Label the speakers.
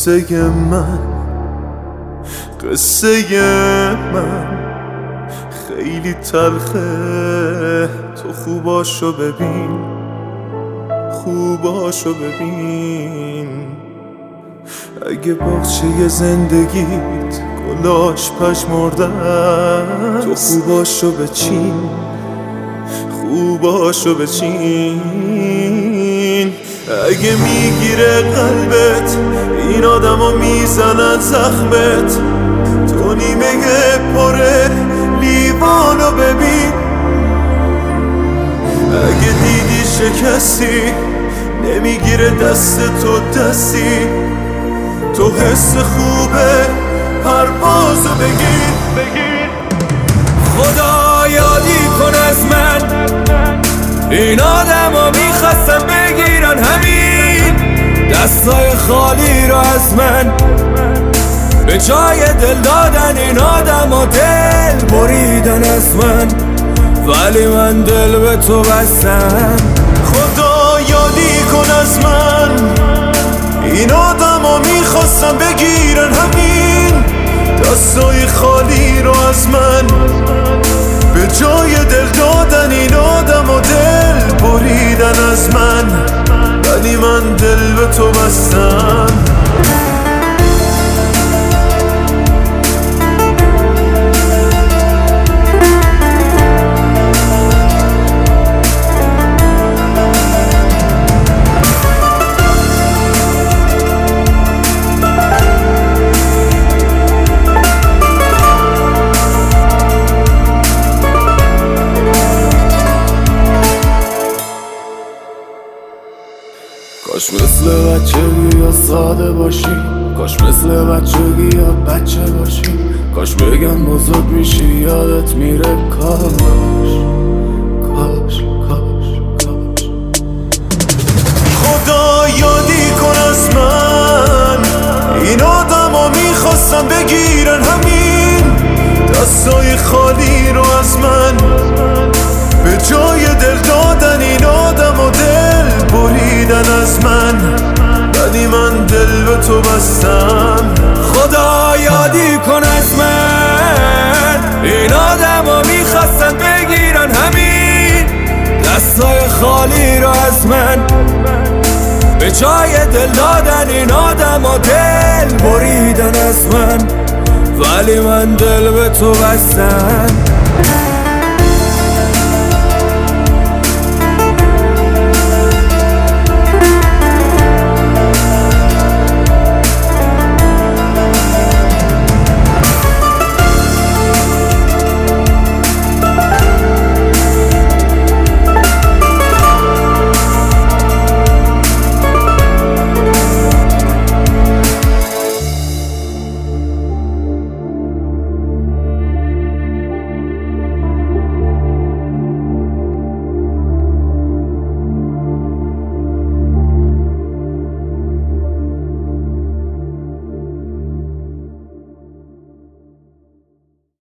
Speaker 1: قصه من خیلی تلخه. تو خوباشو ببین اگه باغچه زندگیت گلاش پژمردن، تو خوباشو بچین. اگه میگیره قلبت این آدمو میزنن زخمت، تو نیمه پره لیوانو ببین. اگه دیدی شکستی نمیگیره دست تو دستی، تو حس خوبه پروازو بگیر.
Speaker 2: خدا یادی کن از من، این آدمو میخواستم بگیرن همین دستای خالی رو از من، به جای دل دادن این آدمو دل بریدن از من، ولی من دل به تو بستم.
Speaker 1: خدا یادی کن از من، این آدمو میخواستم بگیرن همین دستای خالی رو از من، به جای دل دادن این آدمو دل بریدن از من، ولی من دل به تو بستم.
Speaker 2: کاش مثل بچگی یا ساده باشیم، کاش مثل بچگی یا بچه باشیم، کاش بگن بزرگ میشی یادت میره. کاش
Speaker 1: خدا یادی کن از من، این آدمو میخواستم بگیرن همین دستای خالی رو از من، به جای دل دادن این آدمو دل بریدن از من، ولی من دل به تو بستم.
Speaker 2: خدا یادی کن از من، این آدمو میخواستن بگیرن همین دستای خالی رو از من، به جای دل دادن این آدمو دل بریدن از من، ولی من دل به تو بستم.